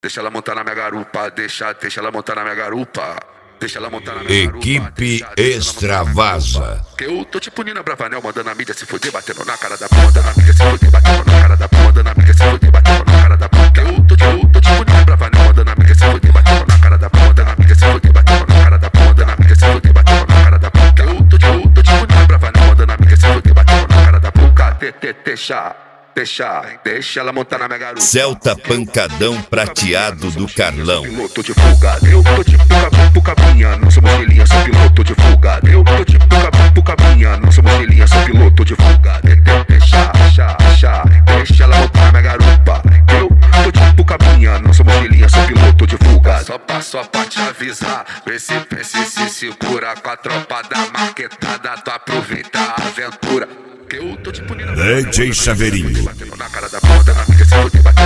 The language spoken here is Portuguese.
Deixa ela montar na minha garupa, deixa ela montar na minha garupa. Deixa ela montar na minha garupa. Equipe Extravasa. Que eu tô tipo Nina Bravanel, mandando a mídia se fuder, batendo na cara da p***, mandando a mídia se fuder, batendo na cara da p***, mandando a mídia se fuder, batendo na cara da p***. Que eu tô tipo Nina Bravanel, mandando a mídia se fuder, batendo na cara da p***, mandando a mídia se fuder, batendo na cara da p***, mandando a mídia se fuder, batendo na cara da p***. Que eu tô tipo Nina Bravanel, mandando a mídia se fuder, batendo na cara da p***. Deixa ela montar na minha garupa. Celta Pancadão Prateado do Carlão. Piloto de fuga, eu tô tipo cabinha, não sou mochilinha, sou piloto de fuga. Eu tô tipo cabinha, não sou mochilinha, sou piloto de fuga. Deixa ela montar na minha garupa. Eu tô tipo cabinha, não sou mochilinha, sou piloto de fuga. Só pra te avisar, esse se segura com a tropa da marquetada, tu aproveita a aventura. Eu tô tipo Nina DJ Chaveirinho. batendo na cara da bunda, na mídia se fuder,